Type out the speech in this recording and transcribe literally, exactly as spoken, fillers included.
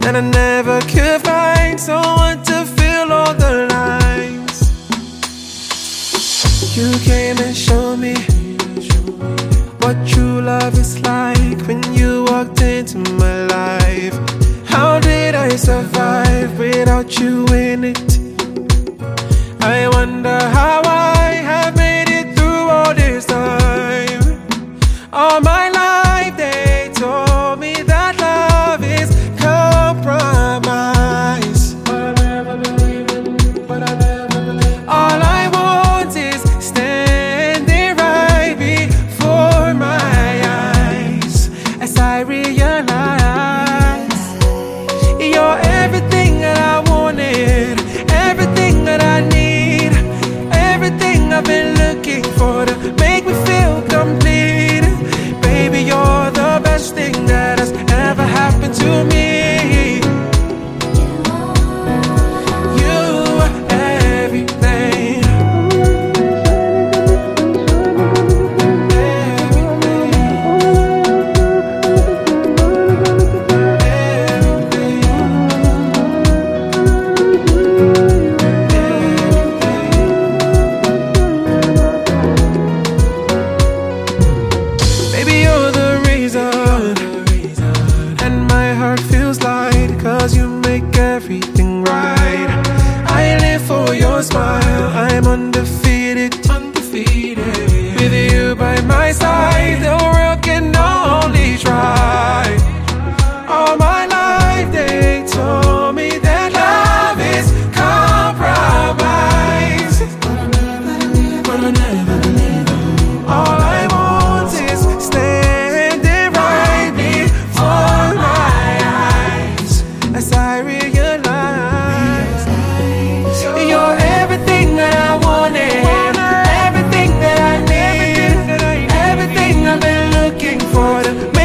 and I never could find someone to fill all the lines. You came and showed me what true love is like when you walked into my life. How did I survive without you in it? I wonder how I have made it through all this time. All my life they told me that love is compromise, but I never believed it, but I never believed it. All I want is standing right before my eyes as I realize you're everything that I wanted, everything that I need, everything I've been looking for to make me feel complete. Baby, you're the best thing that has ever happened to me. You are everything. Baby, you're the reason, and my heart feels light, cause you make everything right. I live for your smile, I'm undefeated, undefeated. With you by my side, the world can only try. All my life they told me that love is compromise, but I never believed it. All I want is standing right before my eyes as I realize you're everything that I wanted, everything that I need, everything I've been looking for to